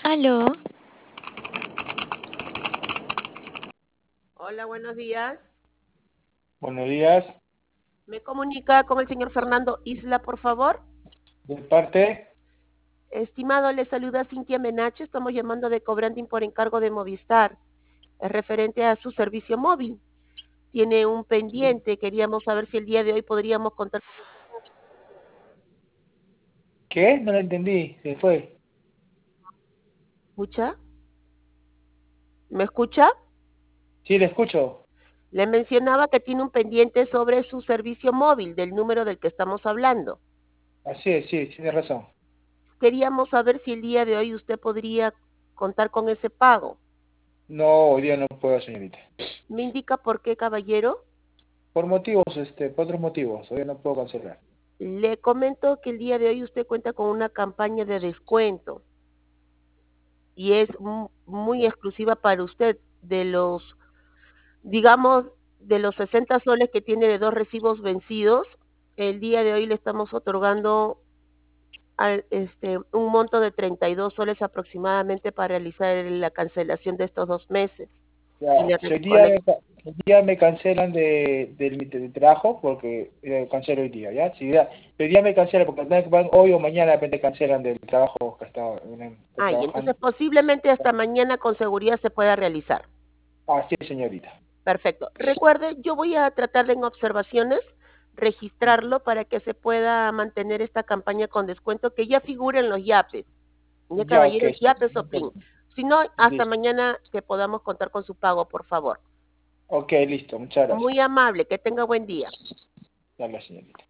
Aló, Hola, buenos días. Buenos días, ¿Me comunica con el señor Fernando Isla, por favor? de parte, Estimado, le saluda Cintia Menache. Estamos llamando de Cobranding por encargo de Movistar. Es referente a su servicio móvil. Tiene un pendiente. Queríamos saber si el día de hoy podríamos contar con ese pago. ¿qué? No lo entendí, se fue. ¿Escucha? ¿Me escucha? Sí, le escucho. Le mencionaba que tiene un pendiente sobre su servicio móvil, del número del que estamos hablando. Así es, sí, tiene razón. Queríamos saber si el día de hoy usted podría contar con ese pago. No, hoy día no puedo, señorita. ¿Me indica por qué, caballero? Por motivos, por otros motivos, hoy no puedo cancelar. Le comento que el día de hoy usted cuenta con una campaña de descuento y es muy exclusiva para usted. De los, digamos, de los 60 soles que tiene de dos recibos vencidos, el día de hoy le estamos otorgando un monto de 32 soles aproximadamente para realizar la cancelación de estos 2 meses. Y Ya, le si recolecta. hoy día me cancelan del trabajo, porque cancelo hoy día, ¿ya? Si hoy día me cancelan, porque van hoy o mañana de repente cancelan del trabajo que estaba Y trabajando. entonces posiblemente hasta mañana con seguridad se pueda realizar. Así es, señorita. Perfecto. Recuerde, yo voy a tratar de en observaciones registrarlo para que se pueda mantener esta campaña con descuento que ya figure en los yapes. Ya Ya, ok, caballeros, sí, yapes no o hay plin. problema. Si no, hasta Listo. mañana que podamos contar con su pago, por favor. Ok, listo, muchas gracias. Muy amable, que tenga buen día. Dale, señorita.